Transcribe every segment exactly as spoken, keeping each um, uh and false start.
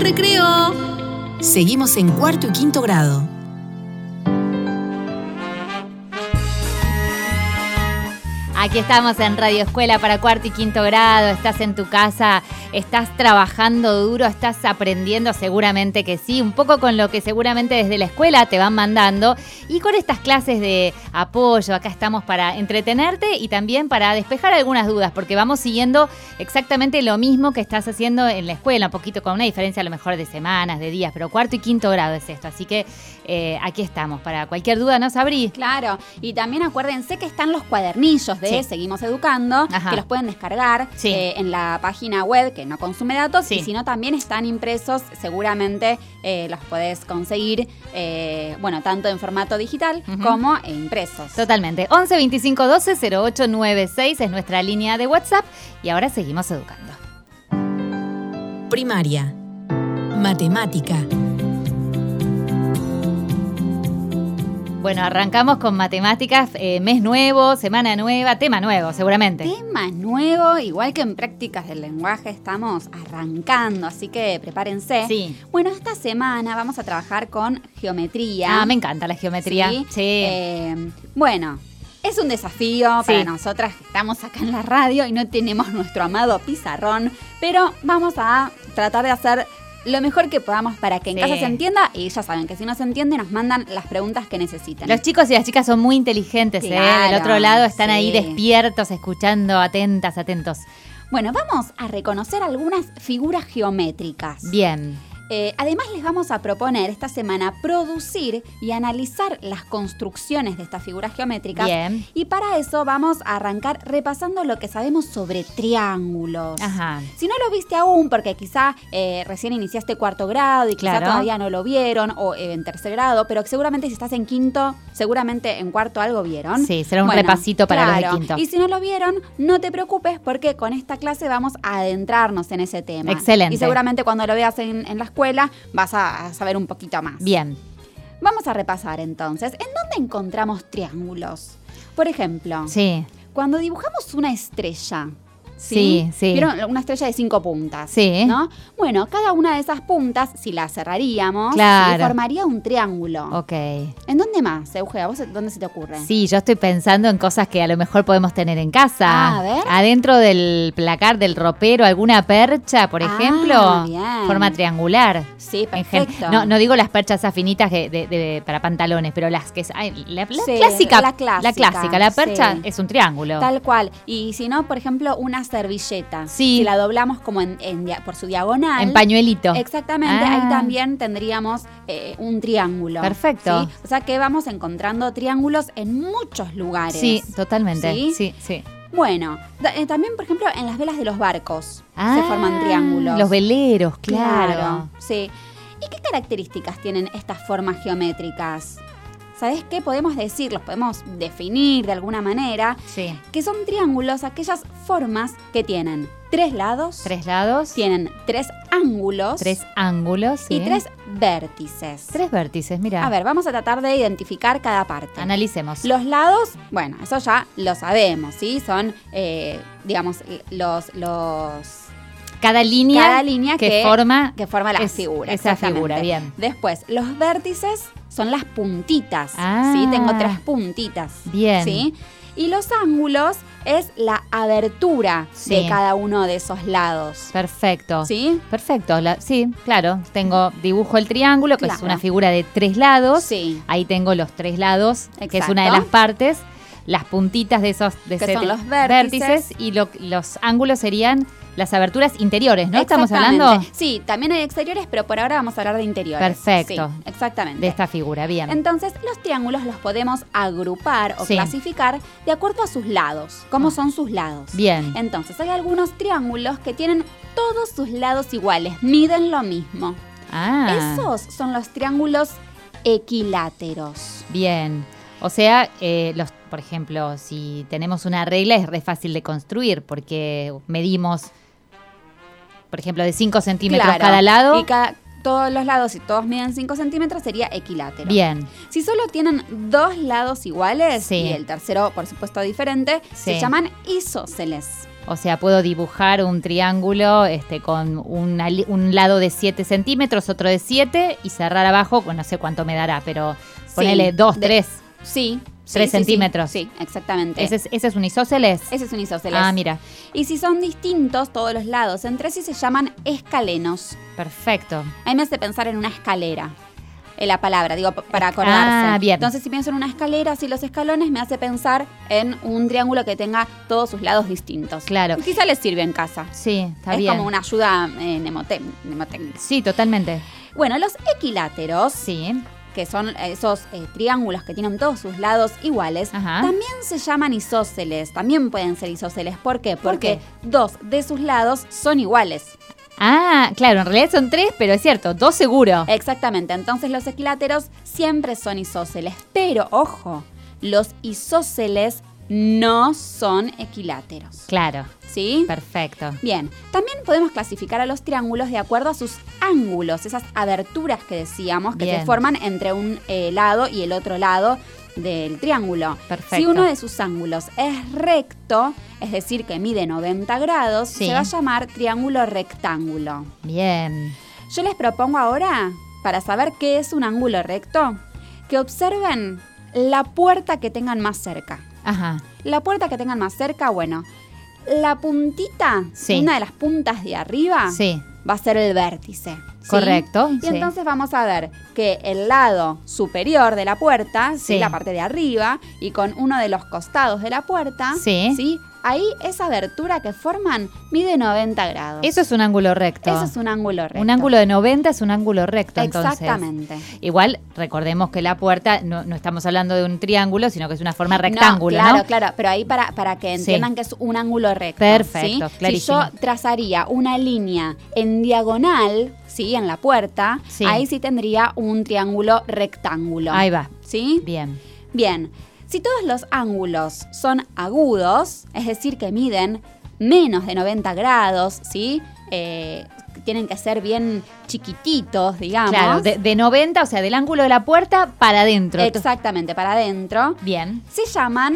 recreo. Seguimos en cuarto y quinto grado. Aquí estamos en Radio Escuela para cuarto y quinto grado. Estás en tu casa, estás trabajando duro, estás aprendiendo, seguramente que sí, un poco con lo que seguramente desde la escuela te van mandando y con estas clases de apoyo. Acá estamos para entretenerte y también para despejar algunas dudas, porque vamos siguiendo exactamente lo mismo que estás haciendo en la escuela, un poquito con una diferencia a lo mejor de semanas, de días, pero cuarto y quinto grado es esto, así que eh, aquí estamos para cualquier duda, ¿no, Sabri? Claro, y también acuérdense que están los cuadernillos de Sí. Seguimos Educando, Ajá. que los pueden descargar sí. eh, en la página web que no consume datos sí. y si no también están impresos, seguramente eh, los podés conseguir, eh, bueno, tanto en formato digital uh-huh. como impresos. Totalmente. once veinticinco doce cero ocho nueve seis es nuestra línea de WhatsApp y ahora seguimos educando. Primaria. Matemática. Bueno, arrancamos con matemáticas, eh, mes nuevo, semana nueva, tema nuevo, seguramente. Tema nuevo, igual que en prácticas del lenguaje estamos arrancando, así que prepárense. Sí. Bueno, esta semana vamos a trabajar con geometría. Ah, me encanta la geometría. Sí. sí. Eh, bueno, es un desafío sí. para nosotras que estamos acá en la radio y no tenemos nuestro amado pizarrón, pero vamos a tratar de hacer lo mejor que podamos para que en sí. casa se entienda y ya saben que si no se entiende nos mandan las preguntas que necesiten. Los chicos y las chicas son muy inteligentes, claro, ¿eh? Del otro lado están sí. ahí despiertos, escuchando, atentas, atentos. Bueno, vamos a reconocer algunas figuras geométricas. Bien. Eh, además les vamos a proponer esta semana producir y analizar las construcciones de estas figuras geométricas. Bien. Y para eso vamos a arrancar repasando lo que sabemos sobre triángulos. Ajá. Si no lo viste aún, porque quizá eh, recién iniciaste cuarto grado y quizá claro. todavía no lo vieron, o eh, en tercer grado, pero seguramente si estás en quinto, seguramente en cuarto algo vieron. Sí, será un bueno, repasito para claro. los de quinto. Y si no lo vieron, no te preocupes porque con esta clase vamos a adentrarnos en ese tema. Excelente. Y seguramente cuando lo veas en, en la escuela vas a saber un poquito más. Bien. Vamos a repasar entonces. ¿En dónde encontramos triángulos? Por ejemplo, sí. cuando dibujamos una estrella, ¿sí? Sí, sí. ¿Vieron? Una estrella de cinco puntas. Sí. ¿No? Bueno, cada una de esas puntas, si la cerraríamos, claro. ¿sí? formaría un triángulo. Ok. ¿En dónde más, Eugenia? ¿Vos dónde se te ocurre? Sí, yo estoy pensando en cosas que a lo mejor podemos tener en casa. Ah, a ver. Adentro del placar del ropero, alguna percha, por ejemplo. Ah, bien. Forma triangular. Sí, perfecto. No, no digo las perchas afinitas de, de, de, para pantalones, pero las que... Ay, la, la, sí, clásica, la clásica. La clásica. La percha sí. es un triángulo. Tal cual. Y si no, por ejemplo, una servilleta. Sí. Si la doblamos como en, en, por su diagonal. En pañuelito. Exactamente. Ah. Ahí también tendríamos eh, un triángulo. Perfecto. ¿Sí? O sea que vamos encontrando triángulos en muchos lugares. Sí, totalmente. Sí, sí. sí. Bueno, da, eh, también, por ejemplo, en las velas de los barcos ah, se forman triángulos. Los veleros, claro. Claro, sí. ¿Y qué características tienen estas formas geométricas? ¿Sabés qué? Podemos decir, los podemos definir de alguna manera, sí. que son triángulos aquellas formas que tienen tres lados, tres lados, tienen tres ángulos, tres ángulos sí. y tres vértices. Tres vértices, mira. A ver, vamos a tratar de identificar cada parte. Analicemos. Los lados, bueno, eso ya lo sabemos, ¿sí? Son, eh, digamos, los... los Cada línea, Cada línea que, que forma, que forma la es, figura. Esa figura, bien. Después, los vértices son las puntitas, ah, ¿sí? Tengo tres puntitas. Bien. ¿Sí? Y los ángulos es la abertura sí. de cada uno de esos lados. Perfecto. ¿Sí? Perfecto. La, sí, claro. Tengo, dibujo el triángulo, que claro. es una figura de tres lados. Sí. Ahí tengo los tres lados, Exacto. que es una de las partes. Las puntitas de esos de que ese son los vértices. vértices y lo, los ángulos serían las aberturas interiores, ¿no? ¿Estamos hablando? Sí, también hay exteriores, pero por ahora vamos a hablar de interiores. Perfecto. Sí, exactamente. De esta figura, bien. Entonces, los triángulos los podemos agrupar o sí. clasificar de acuerdo a sus lados. ¿Cómo oh. son sus lados? Bien. Entonces, hay algunos triángulos que tienen todos sus lados iguales, miden lo mismo. Ah. Esos son los triángulos equiláteros. Bien. O sea, eh, los, por ejemplo, si tenemos una regla es re fácil de construir porque medimos, por ejemplo, de cinco centímetros claro. cada lado. Y cada, todos los lados, si todos miden cinco centímetros, sería equilátero. Bien. Si solo tienen dos lados iguales sí. y el tercero, por supuesto, diferente, sí. se llaman isósceles. O sea, puedo dibujar un triángulo este, con una, un lado de siete centímetros, otro de siete y cerrar abajo, bueno, no sé cuánto me dará, pero ponele dos, de, tres. Sí. Tres sí, centímetros. Sí, sí, exactamente. ¿Ese es, ¿Ese es un isósceles? Ese es un isósceles. Ah, mira. Y si son distintos todos los lados entre sí se llaman escalenos. Perfecto. A mí me hace pensar en una escalera. En la palabra, digo, para acordarse. Ah, bien. Entonces, si pienso en una escalera, así los escalones, me hace pensar en un triángulo que tenga todos sus lados distintos. Claro. Y quizá les sirve en casa. Sí, está es bien. Es como una ayuda eh, mnemote- mnemotécnica. Sí, totalmente. Bueno, los equiláteros, sí. que son esos eh, triángulos que tienen todos sus lados iguales, Ajá. también se llaman isósceles. También pueden ser isósceles. ¿Por qué? ¿Por Porque qué? dos de sus lados son iguales. Ah, claro, en realidad son tres, pero es cierto, dos seguro. Exactamente, entonces los equiláteros siempre son isósceles, pero ojo, los isósceles no son equiláteros. Claro. ¿Sí? Perfecto. Bien, también podemos clasificar a los triángulos de acuerdo a sus ángulos, esas aberturas que decíamos que Bien. se forman entre un eh, lado y el otro lado del triángulo. Perfecto. Si uno de sus ángulos es recto, es decir, que mide noventa grados, Sí. se va a llamar triángulo rectángulo. Bien. Yo les propongo ahora, para saber qué es un ángulo recto, que observen la puerta que tengan más cerca. Ajá. La puerta que tengan más cerca, bueno, la puntita, Sí. una de las puntas de arriba, Sí. va a ser el vértice. ¿sí? Correcto. Y sí. entonces vamos a ver que el lado superior de la puerta, ¿sí? Sí. la parte de arriba, y con uno de los costados de la puerta, Sí. ¿sí? ahí esa abertura que forman mide noventa grados. Eso es un ángulo recto. Eso es un ángulo recto. Un ángulo de noventa es un ángulo recto, entonces. Exactamente. Igual, recordemos que la puerta, no, no estamos hablando de un triángulo, sino que es una forma rectángulo, no, claro, ¿no? claro, pero ahí para, para que entiendan Sí. que es un ángulo recto. Perfecto, ¿sí? clarísimo. Si yo trazaría una línea en diagonal, ¿sí? En la puerta, Sí. ahí sí tendría un triángulo rectángulo. Ahí va. ¿Sí? Bien. Bien. Si todos los ángulos son agudos, es decir, que miden menos de noventa grados, ¿sí? Eh, tienen que ser bien chiquititos, digamos. Claro, de, de noventa, o sea, del ángulo de la puerta para adentro. Exactamente, para adentro. Bien. Se llaman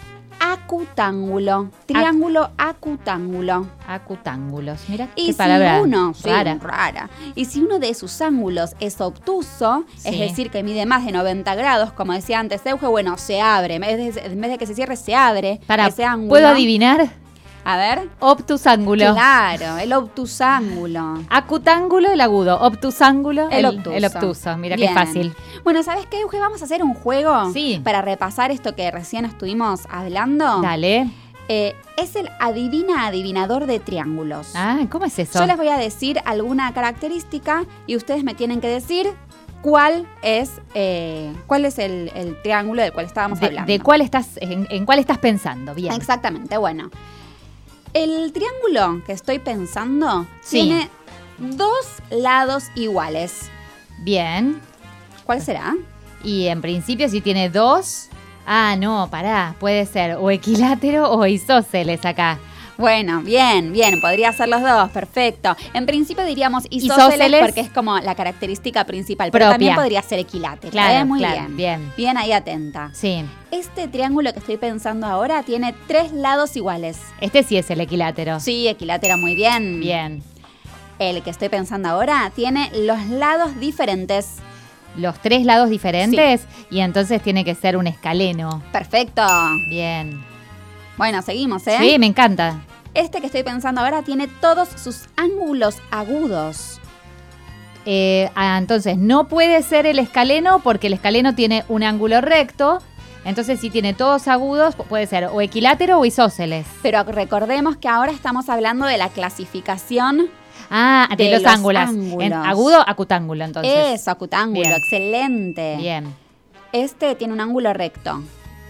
acutángulo. Triángulo acutángulo. Acutángulos. Mira Y qué si palabra uno, sí, rara. rara. Y si uno de sus ángulos es obtuso, Sí. es decir, que mide más de noventa grados, como decía antes Euge, bueno, se abre. En vez de, en vez de que se cierre, se abre Para, ese ángulo. ¿puedo adivinar? A ver. Obtusángulo. Claro, el obtusángulo. Acutángulo, el agudo. Obtusángulo, El obtuso. El obtuso. Mira Bien. qué fácil. Bueno, ¿sabes qué, Euge? Vamos a hacer un juego Sí. para repasar esto que recién estuvimos hablando. Dale. Eh, es el adivina adivinador de triángulos. Ah, ¿cómo es eso? Yo les voy a decir alguna característica y ustedes me tienen que decir cuál es, eh, cuál es el, el triángulo del cual estábamos de, hablando. de cuál estás, en, en cuál estás pensando? Bien. Exactamente, bueno. El triángulo que estoy pensando Sí. tiene dos lados iguales. Bien. ¿Cuál será? Y en principio si tiene dos... Ah, no, pará. Puede ser o equilátero o isósceles acá. Bueno, bien, bien, podría ser los dos, perfecto. En principio diríamos isósceles, Isósceles. porque es como la característica principal, pero Propia. también podría ser equilátero. Claro, ¿eh? Muy claro, bien. bien. Bien ahí atenta. Sí. Este triángulo que estoy pensando ahora tiene tres lados iguales. Este sí es el equilátero. Sí, equilátero, muy bien. Bien. El que estoy pensando ahora tiene los lados diferentes. Los tres lados diferentes y entonces tiene que ser un escaleno. Perfecto. Bien. Bueno, seguimos, ¿eh? Sí, me encanta. Este que estoy pensando ahora tiene todos sus ángulos agudos. Eh, ah, entonces, no puede ser el escaleno porque el escaleno tiene un ángulo recto. Entonces, si tiene todos agudos, puede ser o equilátero o isósceles. Pero recordemos que ahora estamos hablando de la clasificación. Ah, de, De los, los ángulos. ángulos. En agudo, acutángulo, entonces. Eso, acutángulo, Bien. excelente. Bien. Este tiene un ángulo recto.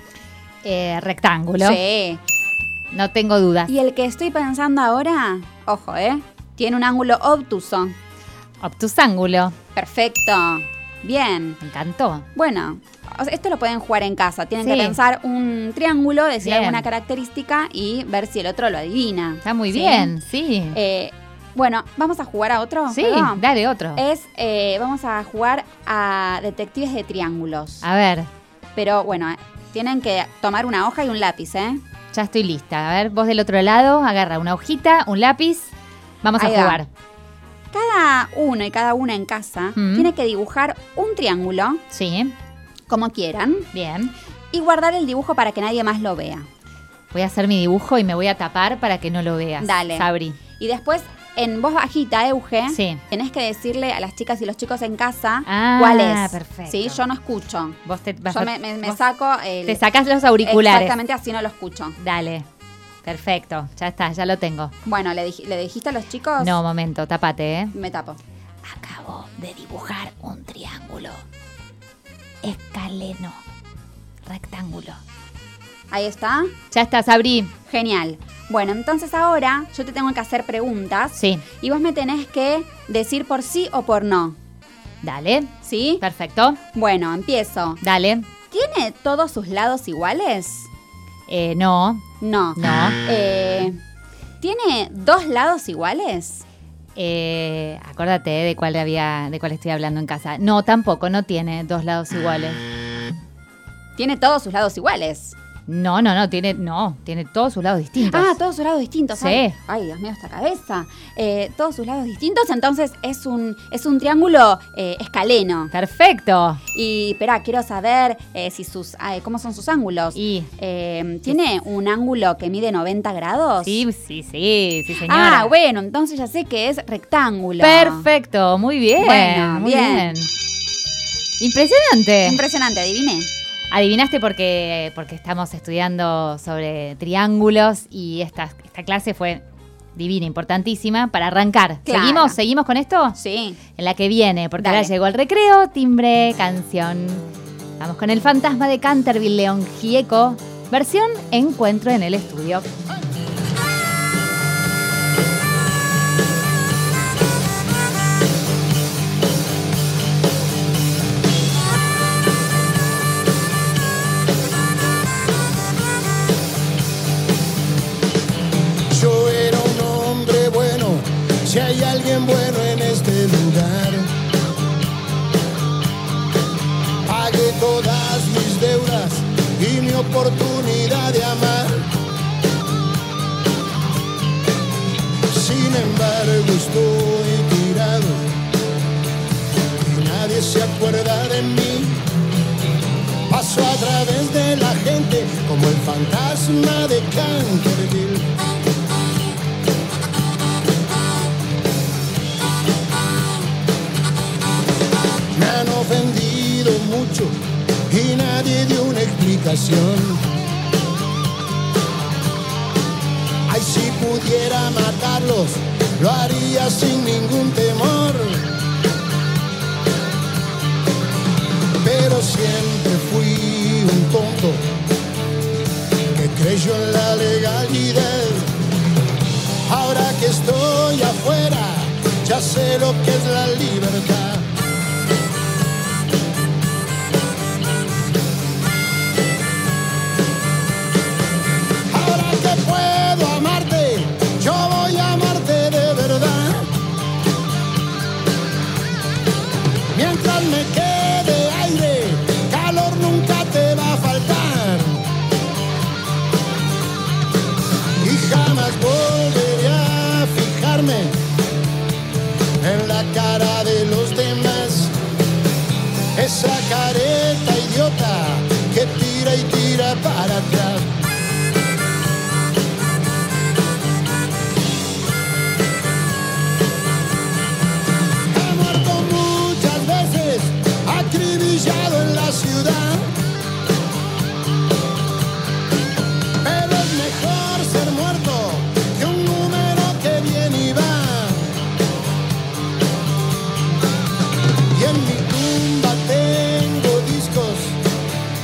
Eh, rectángulo. Sí. No tengo dudas. Y el que estoy pensando ahora, ojo, ¿eh? Tiene un ángulo obtuso. Obtusángulo. Perfecto. Bien. Me encantó. Bueno, o sea, esto lo pueden jugar en casa. Tienen Sí. que pensar un triángulo, decir Bien. alguna característica y ver si el otro lo adivina. Está muy ¿Sí? bien, sí. Eh, bueno, ¿vamos a jugar a otro? sí, Perdón. dale otro. Es, eh, vamos a jugar a detectives de triángulos. A ver. Pero bueno, eh, tienen que tomar una hoja y un lápiz, ¿eh? Ya estoy lista. A ver, vos del otro lado, agarra una hojita, un lápiz. Vamos Ahí a jugar. Va. Cada uno y cada una en casa mm. tiene que dibujar un triángulo. Sí. Como quieran. Bien. Y guardar el dibujo para que nadie más lo vea. Voy a hacer mi dibujo y me voy a tapar para que no lo veas. Dale. Sabri. Y después, en voz bajita, Euge, sí. tenés que decirle a las chicas y los chicos en casa ah, cuál es. Perfecto. Sí, yo no escucho. Vos te vas Yo a, me, me, me vos saco el... Te sacás los auriculares. Exactamente, así no lo escucho. Dale. Perfecto. Ya está, ya lo tengo. Bueno, ¿le, ¿le dijiste a los chicos? No, momento, tapate, ¿eh? Me tapo. Acabo de dibujar un triángulo. Escaleno. Rectángulo. Ahí está. Ya está, Sabri. Genial. Bueno, entonces ahora yo te tengo que hacer preguntas. Sí. Y vos me tenés que decir por sí o por no. Dale. ¿Sí? Perfecto. Bueno, empiezo. Dale. ¿Tiene todos sus lados iguales? Eh, no. No. No. Eh, ¿Tiene dos lados iguales? Eh, acuérdate de cuál había, de cuál estoy hablando en casa. No, tampoco, no tiene dos lados iguales. ¿Tiene todos sus lados iguales? No, no, no, tiene, no, tiene todos sus lados distintos. Ah, todos sus lados distintos. Sí. Ay, ay Dios mío, esta cabeza. Eh, todos sus lados distintos, entonces es un, es un triángulo eh, escaleno. Perfecto. Y, espera, quiero saber eh, si sus, ay, cómo son sus ángulos. Y eh, ¿Tiene un ángulo que mide noventa grados? Sí, sí, sí, sí, señora. Ah, bueno, entonces ya sé que es rectángulo. Perfecto, muy bien. Bueno, muy bien. bien. Impresionante. Impresionante, adiviné. Adivinaste porque, porque estamos estudiando sobre triángulos y esta, esta clase fue divina, importantísima para arrancar. Claro. ¿Seguimos? ¿Seguimos con esto? Sí. En la que viene, porque Dale. ahora llegó el recreo, timbre, canción. Vamos con el fantasma de Canterville, León Gieco, versión Encuentro en el estudio. Si hay alguien bueno en este lugar, pagué todas mis deudas y mi oportunidad de amar. Sin embargo estoy tirado y nadie se acuerda de mí. Paso a través de la gente como el fantasma de Canterville. Me han ofendido mucho y nadie dio una explicación. Ay, si pudiera matarlos, lo haría sin ningún temor. Pero siempre fui un tonto que creyó en la legalidad. Ahora que estoy afuera, ya sé lo que es la libertad. Puedo amarte, yo voy a amarte de verdad. Mientras me quede aire, calor nunca te va a faltar. Y jamás volveré a fijarme en la cara de los demás. Esa careta idiota que tira y tira para atrás. Acribillado en la ciudad, pero es mejor ser muerto que un número que viene y va. Y en mi tumba tengo discos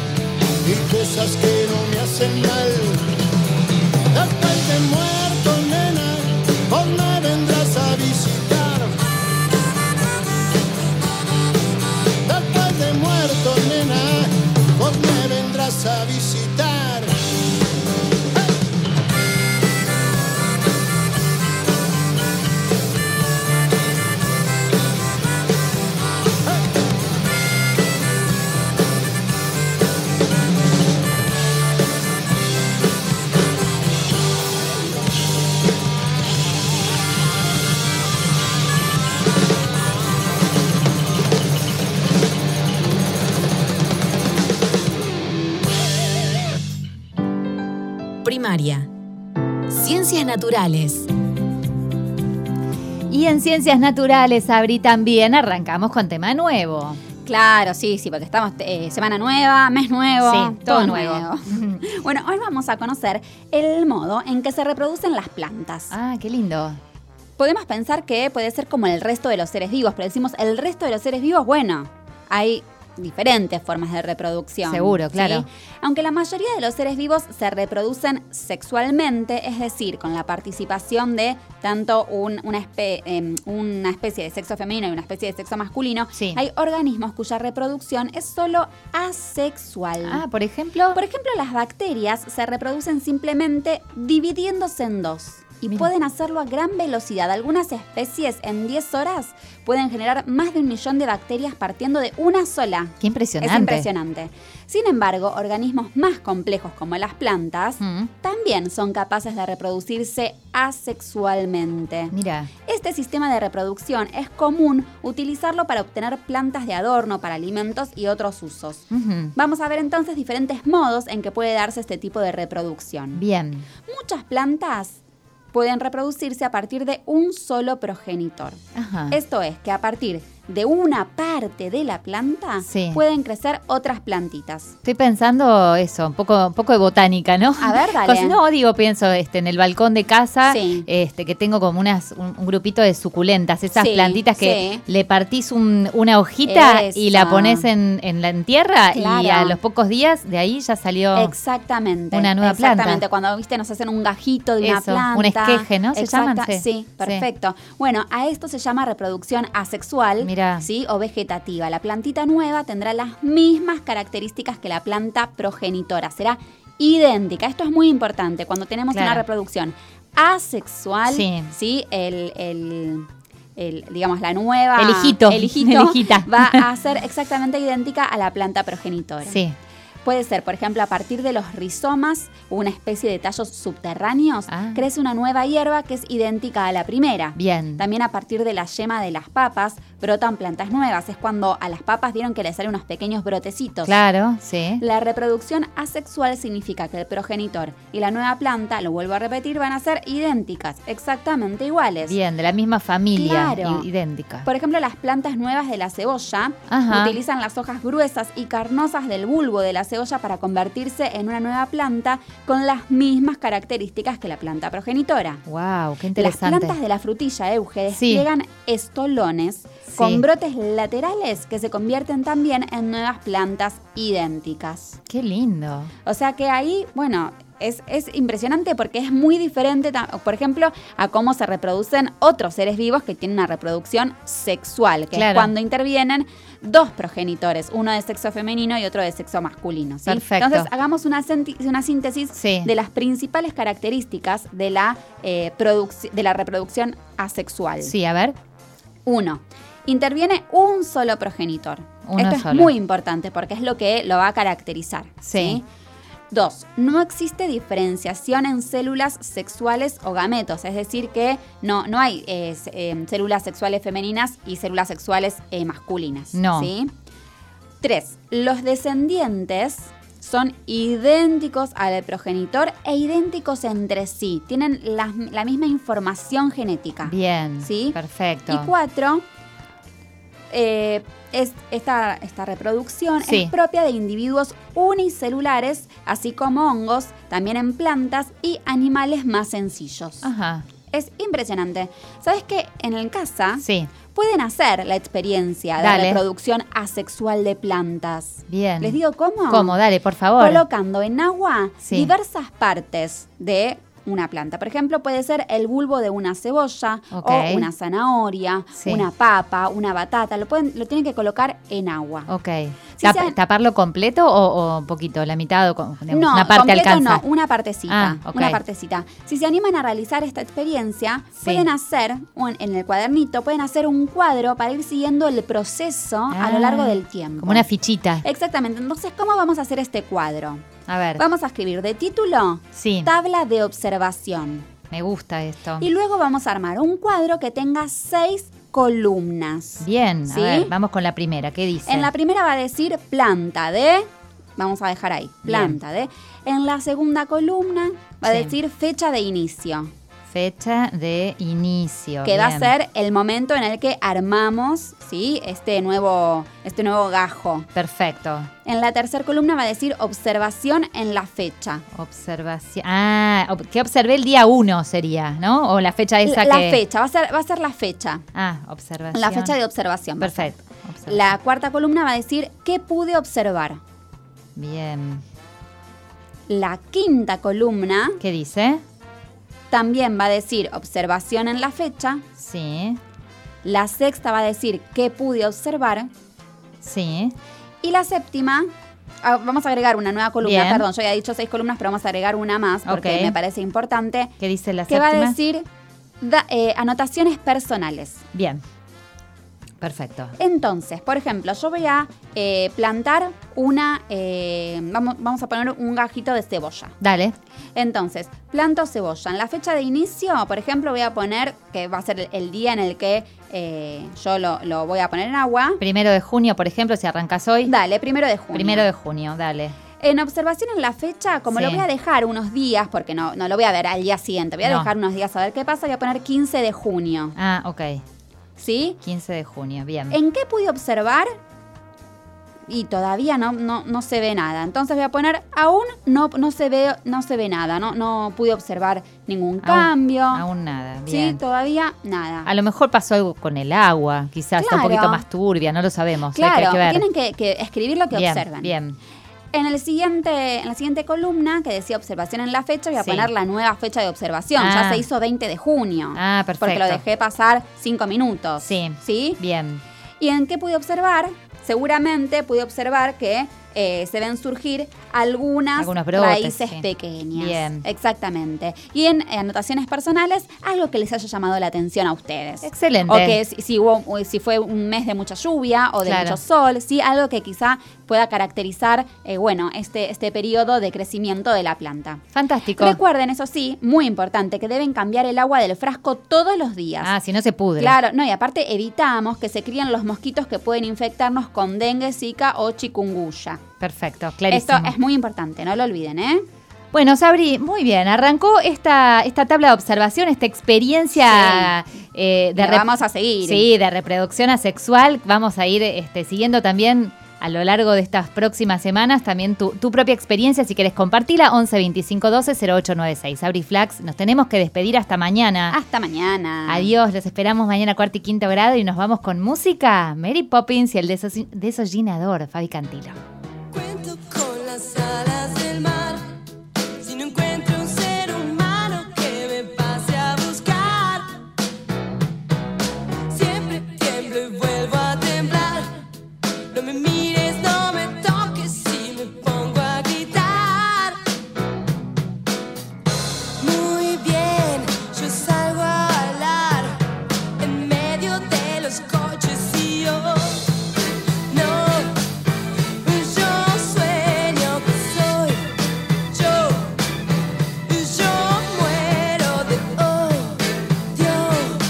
primaria. Ciencias naturales. Y en Ciencias Naturales, Abri, también arrancamos con tema nuevo. Claro, sí, sí, porque estamos eh, semana nueva, mes nuevo, sí, todo, todo nuevo. nuevo. Bueno, hoy vamos a conocer el modo en que se reproducen las plantas. Ah, qué lindo. Podemos pensar que puede ser como el resto de los seres vivos, pero decimos el resto de los seres vivos, bueno, hay diferentes formas de reproducción. Seguro, claro. ¿Sí? Aunque la mayoría de los seres vivos se reproducen sexualmente, es decir, con la participación de tanto un, una, espe, eh, una especie de sexo femenino y una especie de sexo masculino, sí. hay organismos cuya reproducción es solo asexual. Ah, por ejemplo. Por ejemplo, las bacterias se reproducen simplemente dividiéndose en dos. Y Mira. pueden hacerlo a gran velocidad. Algunas especies en diez horas pueden generar más de un millón de bacterias partiendo de una sola. ¡Qué impresionante! Es impresionante. Sin embargo, organismos más complejos como las plantas mm. también son capaces de reproducirse asexualmente. Mira. Este sistema de reproducción es común utilizarlo para obtener plantas de adorno, para alimentos y otros usos. Uh-huh. Vamos a ver entonces diferentes modos en que puede darse este tipo de reproducción. Bien. Muchas plantas pueden reproducirse a partir de un solo progenitor. Ajá. Esto es que a partir de una parte de la planta sí. pueden crecer otras plantitas. Estoy pensando eso, un poco, un poco de botánica, ¿no? A ver, dale. No, digo, pienso este, en el balcón de casa, sí. este, que tengo como unas, un, un grupito de suculentas, esas sí, plantitas que sí. le partís un, una hojita Eso. y la pones en, en la en tierra claro. y a los pocos días de ahí ya salió exactamente, una nueva planta. Exactamente, cuando viste nos hacen un gajito de eso, una planta. Un esqueje, ¿no? ¿Se Exacta, llaman? Sí, sí, perfecto. Sí. Bueno, a esto se llama reproducción asexual. Mirá. ¿Sí? O vegetativa. La plantita nueva tendrá las mismas características que la planta progenitora. Será idéntica. Esto es muy importante. Cuando tenemos claro. una reproducción asexual, sí, ¿sí? El, el, el, digamos, la nueva... El hijito. El hijito va a ser exactamente idéntica a la planta progenitora. Sí. Puede ser, por ejemplo, a partir de los rizomas, una especie de tallos subterráneos, ah. crece una nueva hierba que es idéntica a la primera. Bien. También a partir de la yema de las papas brotan plantas nuevas. Es cuando a las papas vieron que les salen unos pequeños brotecitos. Claro, sí. La reproducción asexual significa que el progenitor y la nueva planta, lo vuelvo a repetir, van a ser idénticas, exactamente iguales. Bien, de la misma familia, claro. idéntica. Por ejemplo, las plantas nuevas de la cebolla Ajá. utilizan las hojas gruesas y carnosas del bulbo de la cebolla para convertirse en una nueva planta con las mismas características que la planta progenitora. ¡Wow! ¡Qué interesante! Las plantas de la frutilla, Euge, despliegan sí. estolones sí. con brotes laterales que se convierten también en nuevas plantas idénticas. ¡Qué lindo! O sea que ahí, bueno... Es, es impresionante porque es muy diferente, por ejemplo, a cómo se reproducen otros seres vivos que tienen una reproducción sexual, que claro. es cuando intervienen dos progenitores, uno de sexo femenino y otro de sexo masculino. ¿sí? Perfecto. Entonces, hagamos una, una síntesis sí. de las principales características de la, eh, produc- de la reproducción asexual. Sí, a ver. Uno, interviene un solo progenitor. Uno Esto solo. Es muy importante porque es lo que lo va a caracterizar. Sí. ¿sí? Dos, no existe diferenciación en células sexuales o gametos, es decir que no, no hay eh, eh, células sexuales femeninas y células sexuales eh, masculinas. No. ¿sí? Tres, los descendientes son idénticos al progenitor e idénticos entre sí, tienen la, la misma información genética. Bien, ¿sí? perfecto. Y cuatro, eh, es, esta, esta reproducción sí. es propia de individuos unicelulares, así como hongos, también en plantas y animales más sencillos. Ajá. Es impresionante. ¿Sabes qué? En el casa sí. pueden hacer la experiencia de Dale. reproducción asexual de plantas. Bien. ¿Les digo cómo? ¿Cómo? Dale, por favor. Colocando en agua sí. diversas partes de una planta. Por ejemplo, puede ser el bulbo de una cebolla okay. o una zanahoria, sí. una papa, una batata. Lo pueden, lo tienen que colocar en agua. Ok. Si Tap, sean, ¿Taparlo completo o, o un poquito? ¿La mitad? O, digamos, no, una parte completo alcanza? no, una partecita. Ah, okay. Una partecita. Si se animan a realizar esta experiencia, sí. pueden hacer, un, en el cuadernito, pueden hacer un cuadro para ir siguiendo el proceso ah, a lo largo del tiempo. Como una fichita. Exactamente. Entonces, ¿cómo vamos a hacer este cuadro? A ver. Vamos a escribir de título, sí. tabla de observación. Me gusta esto. Y luego vamos a armar un cuadro que tenga seis columnas. Bien, ¿sí? A ver, vamos con la primera. ¿Qué dice? En la primera va a decir planta de vamos a dejar ahí, planta de. En la segunda columna va a Sí. decir fecha de inicio. Fecha de inicio. Que bien. va a ser el momento en el que armamos, ¿sí? este, nuevo, este nuevo gajo. Perfecto. En la tercera columna va a decir observación en la fecha. Observación. Ah, ob- que observé el día uno sería, ¿no? O la fecha esa la que... fecha, va a ser, va a ser la fecha. Ah, observación. La fecha de observación. va a ser. Perfecto. Observación. La cuarta columna va a decir qué pude observar. Bien. La quinta columna ¿Qué dice? también va a decir observación en la fecha. Sí, La sexta va a decir qué pude observar. sí. Y la séptima, ah, vamos a agregar una nueva columna. Bien. Perdón, yo ya he dicho seis columnas, pero vamos a agregar una más porque Ok. me parece importante. ¿Qué dice la Que séptima? va a decir da- eh, anotaciones personales. Bien. Perfecto. Entonces, por ejemplo, yo voy a eh, plantar una, eh, vamos, vamos a poner un gajito de cebolla. Dale. Entonces, planto cebolla. En la fecha de inicio, por ejemplo, voy a poner, que va a ser el, el día en el que eh, yo lo, lo voy a poner en agua. Primero de junio, por ejemplo, si arrancas hoy. Dale, primero de junio. Primero de junio, dale. En observación en la fecha, como Sí. lo voy a dejar unos días, porque no, no lo voy a ver al día siguiente, voy a No. dejar unos días a ver qué pasa, voy a poner quince de junio. Ah, ok. ¿Sí? quince de junio, bien. ¿En qué pude observar? Y todavía no, no, no se ve nada. Entonces voy a poner aún no, no, se, ve, no se ve nada, no, no pude observar ningún Aún- cambio. Aún nada, Sí, bien. todavía nada. A lo mejor pasó algo con el agua, quizás está un Claro. poquito más turbia, no lo sabemos. hay que- Claro, hay que ver. tienen que, que escribir lo que bien, observan. Bien, En, el siguiente, en la siguiente columna, que decía observación en la fecha, voy a Sí. poner la nueva fecha de observación. Ah. Ya se hizo veinte de junio. Ah, perfecto. Porque lo dejé pasar cinco minutos. Sí. ¿Sí? bien. ¿Y en qué pude observar? Seguramente pude observar que eh, se ven surgir algunas Algunos brotes, raíces sí. pequeñas. Bien. Exactamente. Y en eh, anotaciones personales, algo que les haya llamado la atención a ustedes. Excelente. O que si, si hubo, o si fue un mes de mucha lluvia o de Claro. mucho sol, sí, algo que quizá pueda caracterizar, eh, bueno, este, este periodo de crecimiento de la planta. Fantástico. Recuerden, eso sí, muy importante, que deben cambiar el agua del frasco todos los días. Ah, si no se pudre. Claro, no, y aparte evitamos que se críen los mosquitos que pueden infectarnos con dengue, zika o chikungunya. Perfecto, clarísimo. Esto es muy importante, no lo olviden, ¿eh? Bueno, Sabri, muy bien. Arrancó esta, esta tabla de observación, esta experiencia eh, de La rep- vamos a seguir. Sí, de reproducción asexual. Vamos a ir este, siguiendo también a lo largo de estas próximas semanas también tu, tu propia experiencia. Si querés compartirla, once veinticinco doce cero ocho noventa y seis. Sabri Flax, nos tenemos que despedir hasta mañana. Hasta mañana. Adiós, los esperamos mañana cuarto y quinto grado y nos vamos con música. Mary Poppins y el deso- desollinador, Fabi Cantilo. Cuento con las alas del mar. Si no encuentro un ser humano que me pase a buscar, siempre tiemblo y vuelvo a temblar. No me mires, no me toques si me pongo a gritar. Muy bien, yo salgo a bailar en medio de los coches y yo no. Yo sueño que soy yo, yo muero de odio,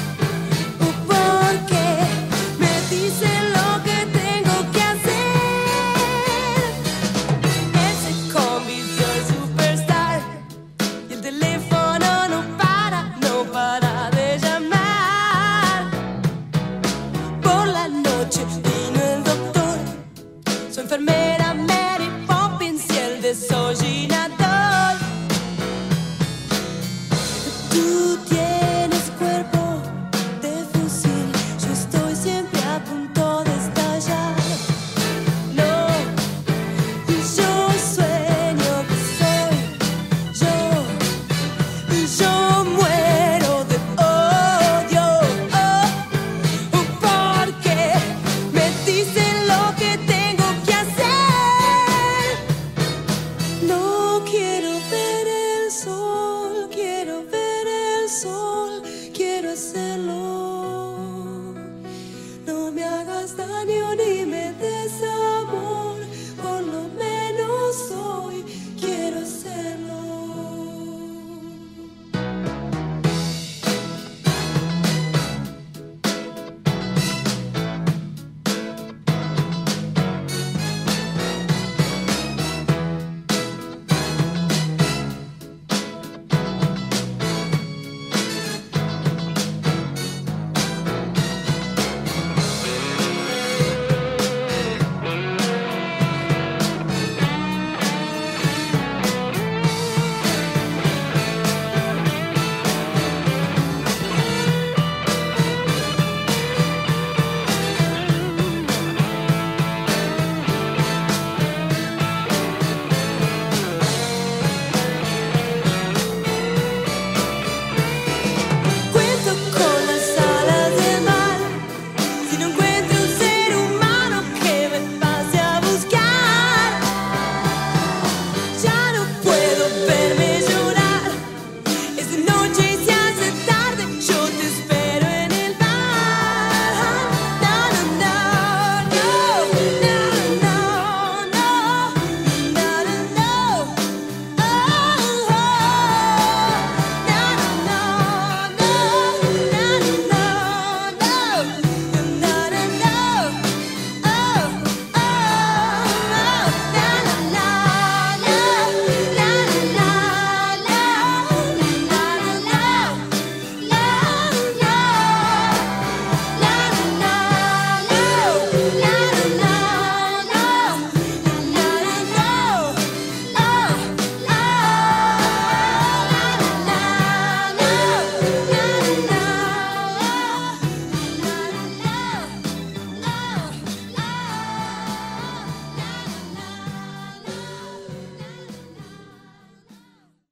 porque me dicen lo que tengo que hacer. Él se convirtió en superstar y el teléfono no para, no para de llamar. Por la noche vino el doctor. Soy enfermera Mary Poppins y el desollinador. Tú tienes cuerpo de fusil, yo estoy siempre a punto de estallar. No, yo sueño que soy yo, yo muero de odio. Oh, porque me dicen lo que tengo que hacer. No quiero ver el sol, quiero ver el sol, quiero hacerlo. No me hagas daño ni me